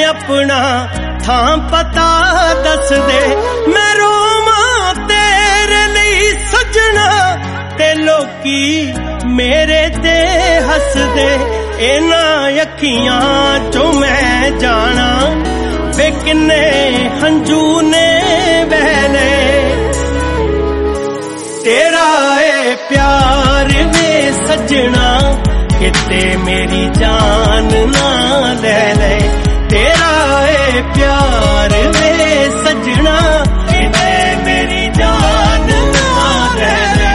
अपना थां पता दस दे, मैं रोवां तेरे लिए सजना ते लोकी मेरे ते हस दे। इन्हां अखियां चों मैं जाना वे किन्ने हंजू ने बहने। तेरा ए प्यार वे सजना किते मेरी जान ना ले ले। तेरा ए प्यार वे सजना किते मेरी जान ना ले ले।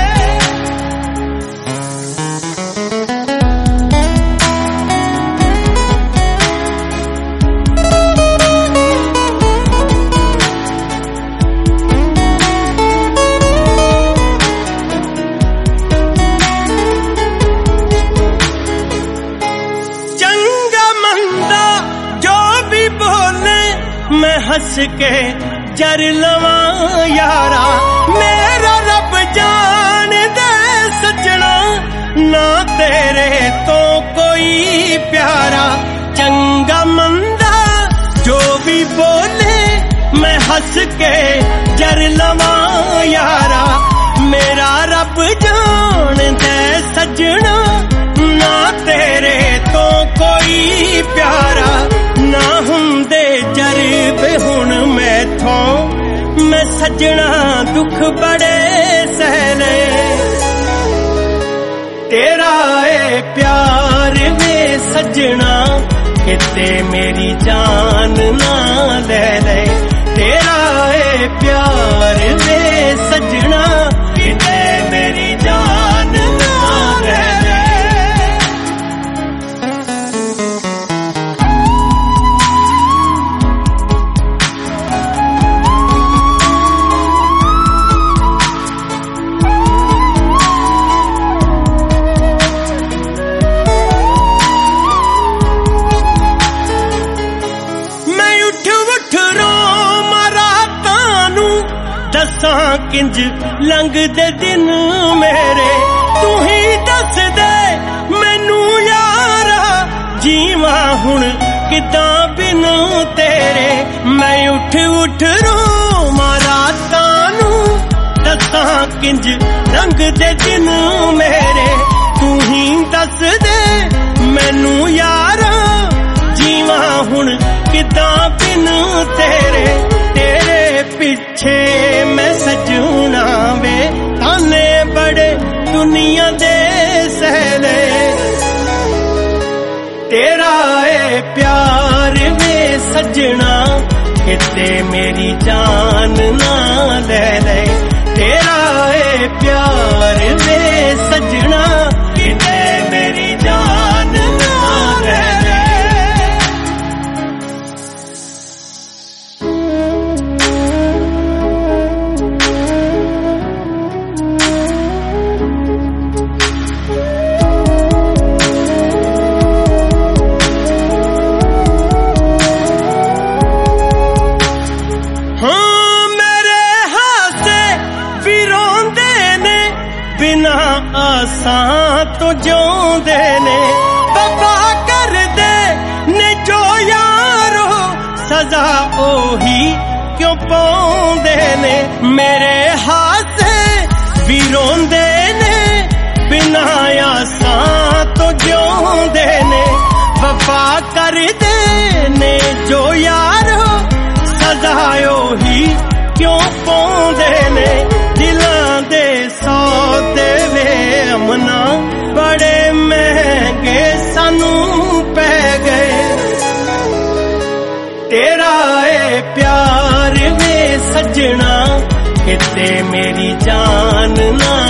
मैं हंस के जर लवां यारा, मेरा रब जान दे सजना ना तेरे तो कोई प्यारा। चंगा मंदा जो भी बोले मैं हंस के जर लवां यारा, मेरा रब जान दे सजना ना तेरे तो कोई प्यारा। ना हुंदे जरबे हुण मैथों मैं सजना दुख बड़े सहले। तेरा ए प्यार वे सजना किते मेरी जान ना ले ले। तेरा ए प्यार वे सजना किते मेरी जान ना ले ले। दसां किंज लंघ दे दिन मेरे, तू ही दस दे मैनू यारा जीवा हुण किदां बिन तेरे। मैं उठ उठ रोवां रातां नू, दसां किंज लंघ दे दिन मेरे, तू ही दस दे मैनू यारा जीवा हुण किदां बिन तेरे। तेरे पिछे मैं सजना वे ताने बड़े दुनिया दे सहले। तेरा ए प्यार वे सजना किते मेरी जान ना ले ले। तेरा ए प्यार वे सजना किते मेरी जान ना ले ले। आसां तो जोंदे ने वफा कर दे ने जो यारो, सजा ओही क्यों पाउंदे ने। मेरे हासे भी रोंदे ने बिना आसां तो जोंदे ने। वफा कर दे ने जो यारो, सजा ओही क्यों पाउंदे ने। दिलां दे सौदे वे अमना बड़े महंगे सानू पै गए। तेरा ए प्यार वे सजना किते मेरी जान ना